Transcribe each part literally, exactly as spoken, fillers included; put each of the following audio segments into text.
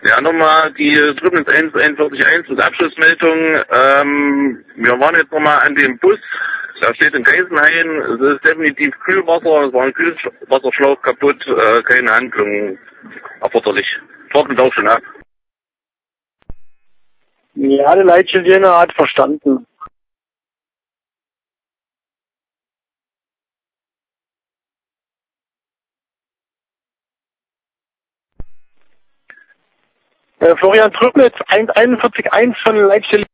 Ja, nochmal die Triple eins einundvierzig eins mit Abschlussmeldung. Ähm, wir waren jetzt nochmal an dem Bus. Da steht in Geisenhain. Es ist definitiv Kühlwasser. Es war ein Kühlwasserschlauch kaputt. Äh, keine Handlung erforderlich. Trocknet auch schon ab. Ja, der Leitstelle hat verstanden. Äh, Florian Trübnitz, eins einundvierzig eins von der Leitstelle.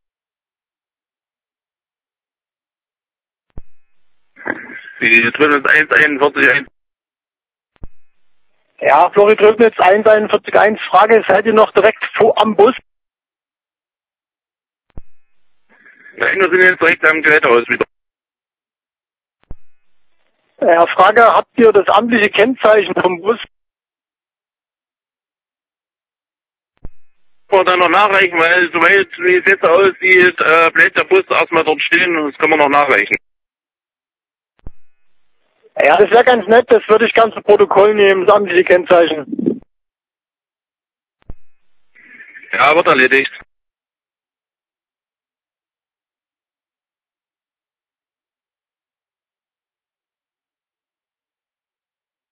Die Triple eins einundvierzig eins. Ja, Florian Trübnitz, eins einundvierzig eins. Frage, seid ihr noch direkt vor am Bus? Nein, wir sind jetzt direkt am Gerätehaus wieder. Ja, Frage, habt ihr das amtliche Kennzeichen vom Bus? Wir dann noch nachreichen, weil soweit wie es jetzt aussieht, äh, bleibt der Bus erstmal dort stehen und das können wir noch nachreichen. Ja, das wäre ganz nett, das würde ich ganz zu Protokoll nehmen, das amtliche Kennzeichen. Ja, wird erledigt.